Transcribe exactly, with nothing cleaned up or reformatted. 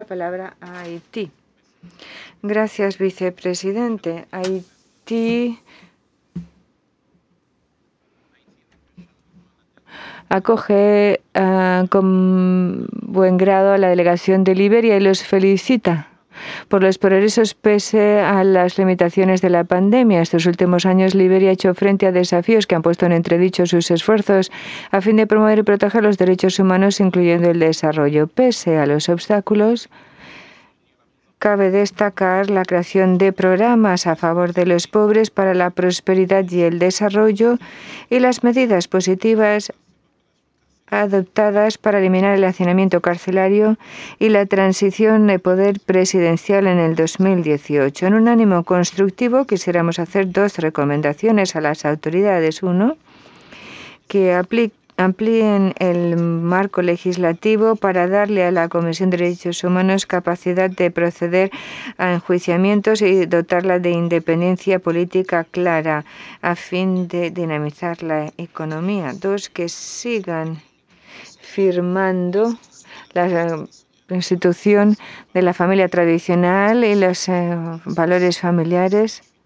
palabra a Haití. Gracias, vicepresidente. Haití acoge uh, con buen grado a la delegación de Liberia y los felicita por los progresos pese a las limitaciones de la pandemia. Estos últimos años, Liberia ha hecho frente a desafíos que han puesto en entredicho sus esfuerzos a fin de promover y proteger los derechos humanos, incluyendo el desarrollo. Pese a los obstáculos, cabe destacar la creación de programas a favor de los pobres para la prosperidad y el desarrollo y las medidas positivas adoptadas para eliminar el hacinamiento carcelario y la transición de poder presidencial en el dos mil dieciocho. En un ánimo constructivo, quisiéramos hacer dos recomendaciones a las autoridades. Uno, que amplíen el marco legislativo para darle a la Comisión de Derechos Humanos capacidad de proceder a enjuiciamientos y dotarla de independencia política clara a fin de dinamizar la economía. Dos, que sigan firmando la institución de la familia tradicional y los eh, valores familiares